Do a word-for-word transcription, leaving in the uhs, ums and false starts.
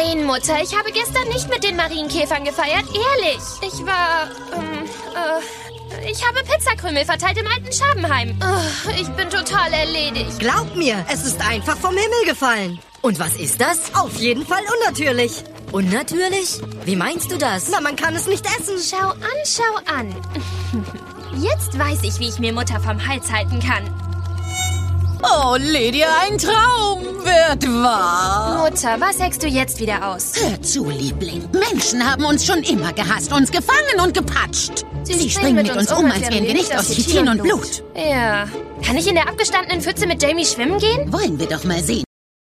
Nein, Mutter, ich habe gestern nicht mit den Marienkäfern gefeiert, ehrlich. Ich war, ähm, äh, ich habe Pizzakrümel verteilt im alten Schabenheim. Oh, ich bin total erledigt. Glaub mir, es ist einfach vom Himmel gefallen. Und was ist das? Auf jeden Fall unnatürlich. Unnatürlich? Wie meinst du das? Na, man kann es nicht essen. Schau an, schau an. Jetzt weiß ich, wie ich mir Mutter vom Hals halten kann. Oh, Lydia, ein Traum wird wahr. Mutter, was heckst du jetzt wieder aus? Hör zu, Liebling. Menschen haben uns schon immer gehasst, uns gefangen und gepatscht. Sie, Sie springen mit uns um, als wären wir nicht aus Chitin und Blut. Ja. Kann ich in der abgestandenen Pfütze mit Jamie schwimmen gehen? Wollen wir doch mal sehen.